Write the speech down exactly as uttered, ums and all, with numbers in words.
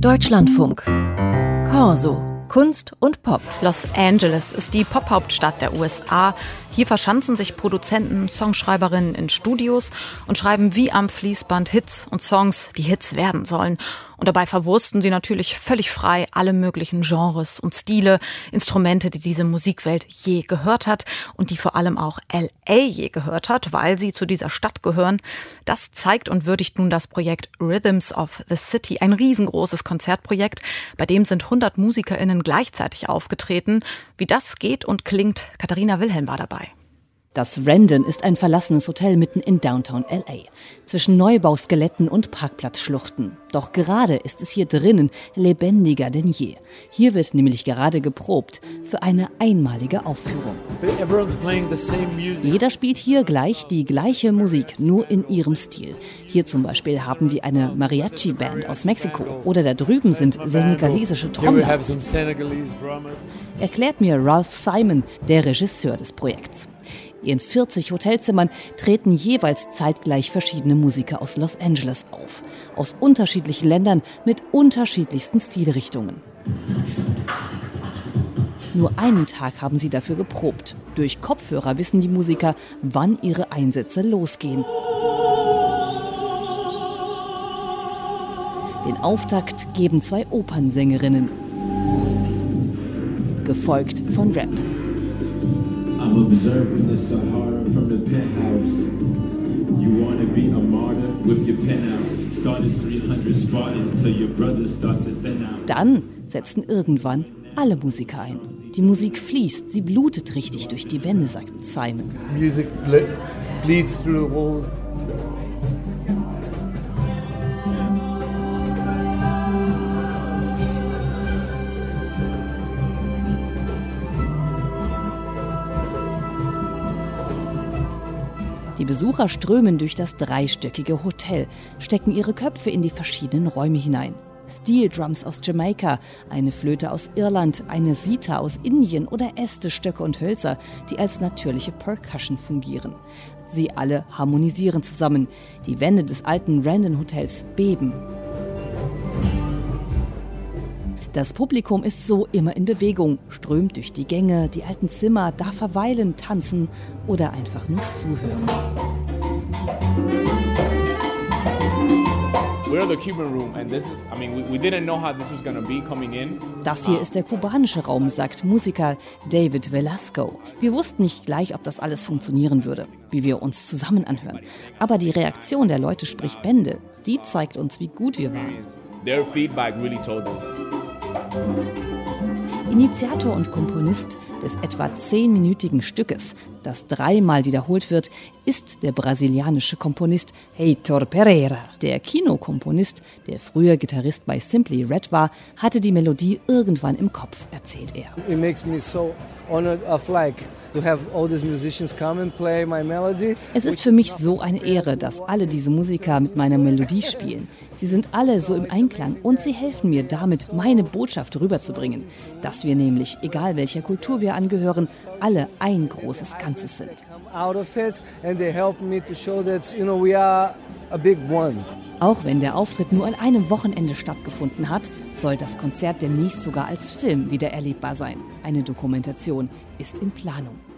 Deutschlandfunk. Corso. Kunst und Pop. Los Angeles ist die Pop-Hauptstadt der U S A. Hier verschanzen sich Produzenten, Songschreiberinnen in Studios und schreiben wie am Fließband Hits und Songs, die Hits werden sollen. Und dabei verwursten sie natürlich völlig frei alle möglichen Genres und Stile, Instrumente, die diese Musikwelt je gehört hat und die vor allem auch L A je gehört hat, weil sie zu dieser Stadt gehören. Das zeigt und würdigt nun das Projekt Rhythms of the City, ein riesengroßes Konzertprojekt, bei dem sind hundert MusikerInnen gleichzeitig aufgetreten. Wie das geht und klingt, Katharina Wilhelm war dabei. Das Rendon ist ein verlassenes Hotel mitten in Downtown L A, zwischen Neubauskeletten und Parkplatzschluchten. Doch gerade ist es hier drinnen lebendiger denn je. Hier wird nämlich gerade geprobt für eine einmalige Aufführung. Jeder spielt hier gleich die gleiche Musik, nur in ihrem Stil. Hier zum Beispiel haben wir eine Mariachi-Band aus Mexiko oder da drüben sind senegalesische Trommler. Erklärt mir Ralph Simon, der Regisseur des Projekts. In vierzig Hotelzimmern treten jeweils zeitgleich verschiedene Musiker aus Los Angeles auf. Aus unterschiedlichen Ländern mit unterschiedlichsten Stilrichtungen. Nur einen Tag haben sie dafür geprobt. Durch Kopfhörer wissen die Musiker, wann ihre Einsätze losgehen. Den Auftakt geben zwei Opernsängerinnen, gefolgt von Rap. I'm observing the Sahara from the penthouse. You wanna be a martyr? Whip your pen out. Started three hundred Spartans till your brothers start to thin out. Dann setzten irgendwann alle Musiker ein. Die Musik fließt, sie blutet richtig durch die Wände, sagt Simon. Music bleeds through the walls. Die Besucher strömen durch das dreistöckige Hotel, stecken ihre Köpfe in die verschiedenen Räume hinein. Steel Drums aus Jamaika, eine Flöte aus Irland, eine Sitar aus Indien oder Äste, Stöcke und Hölzer, die als natürliche Percussion fungieren. Sie alle harmonisieren zusammen. Die Wände des alten Rendon Hotels beben. Das Publikum ist so immer in Bewegung, strömt durch die Gänge, die alten Zimmer, darf verweilen, tanzen oder einfach nur zuhören. Das hier ist der kubanische Raum, sagt Musiker David Velasco. Wir wussten nicht gleich, ob das alles funktionieren würde, wie wir uns zusammen anhören. Aber die Reaktion der Leute spricht Bände. Die zeigt uns, wie gut wir waren. Their feedback really told us. Initiator und Komponist des etwa zehnminütigen Stückes, das dreimal wiederholt wird, ist der brasilianische Komponist Heitor Pereira. Der Kinokomponist, der früher Gitarrist bei Simply Red war, hatte die Melodie irgendwann im Kopf, erzählt er. It makes me so honored of like to have all these musicians come and play my melody. Es ist für mich so eine Ehre, dass alle diese Musiker mit meiner Melodie spielen. Sie sind alle so im Einklang und sie helfen mir damit, meine Botschaft rüberzubringen. Dass wir nämlich, egal welcher Kultur wir angehören, alle ein großes Ganzes sind. Auch wenn der Auftritt nur an einem Wochenende stattgefunden hat, soll das Konzert demnächst sogar als Film wieder erlebbar sein. Eine Dokumentation ist in Planung.